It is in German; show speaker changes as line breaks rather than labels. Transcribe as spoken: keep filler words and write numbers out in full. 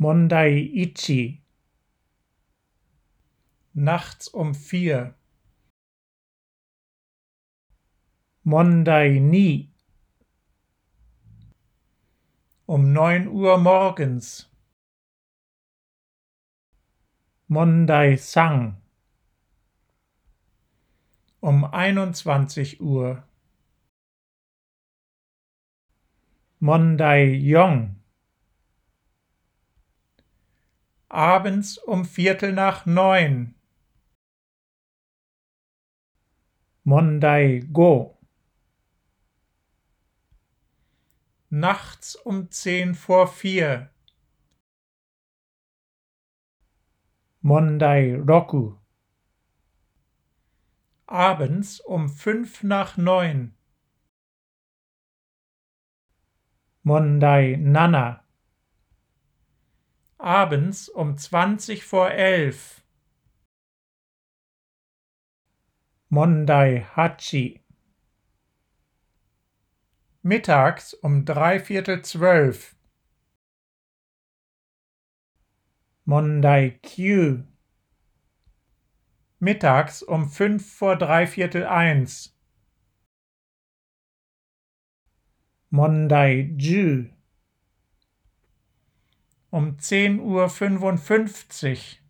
Mondai ichi. Nachts um vier. Mondai ni. Um neun Uhr morgens. Mondai san. Um einundzwanzig Uhr. Mondai yong. Abends um Viertel nach neun. Mondai go. Nachts um zehn vor vier. Mondai roku. Abends um fünf nach neun. Mondai nana. Abends um zwanzig vor elf. Mondai hachi. Mittags um dreiviertel zwölf. Mondai kyu. Mittags um fünf vor dreiviertel eins. Mondai ju. Um zehn Uhr fünfundfünfzig.